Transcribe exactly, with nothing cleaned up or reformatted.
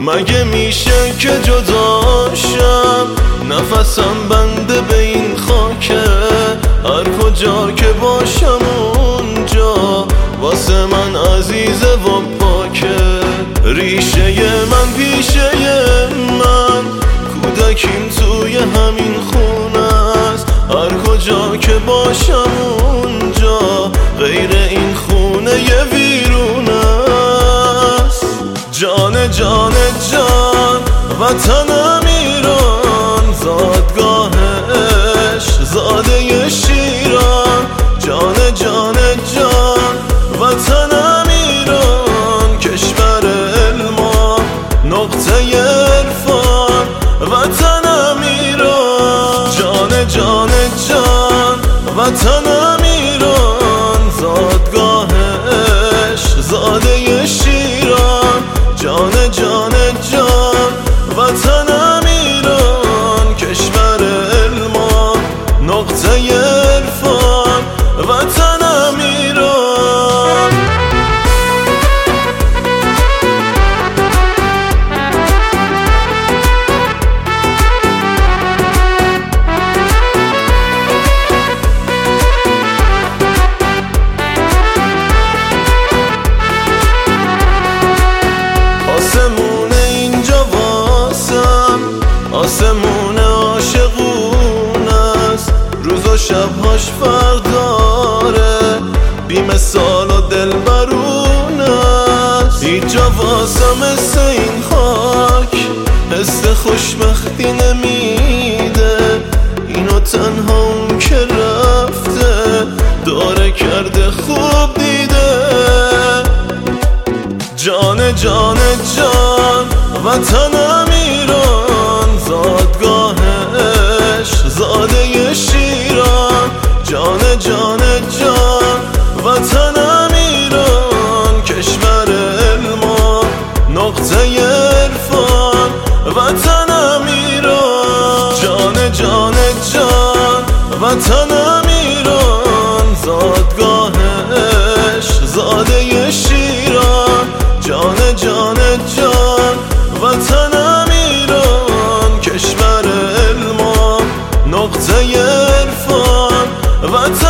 مگه میشه که جداشم، نفسم بنده به این خاکه. هر کجا که باشم اونجا واسه من عزیزه و پاکه. ریشه من پیشه من، کودکیم توی همین خونه است. هر کجا که باشم اونجا غیر این خونه یه ویرونه است. جان جان جان وطنم ایران، زادگاهش زاده شیران. جان جان جان وطنم ایران، کشور علم و نقطه عرفان. وطنم ایران، جان جان جان وطنم ایران، زادگاهش زاده شیران. جان جان جان وطنم ایران، کشور علم و نقطه عرفان. وطنم ایران. آسمون اینجا واسم آسمون عاشقون است. روز و شبهاش فرق داره، بی مثال و دلبرون است. اینجا واسم مثل این خاک حس خوشبختی نمیده. اینو تنها اون که رفته داره کرده خوب دیده. جان جان جان وطنم ایران، زادگاهش زاده شیران. جان جان جان وطنم ایران، کشور علم و نقطه عرفان. وطنم ایران، جان جان جان وطنم ایران، زادگاهش زاده شیران. جان جان جان وطنم ایران، کشور علم و نقطه عرفان. وطن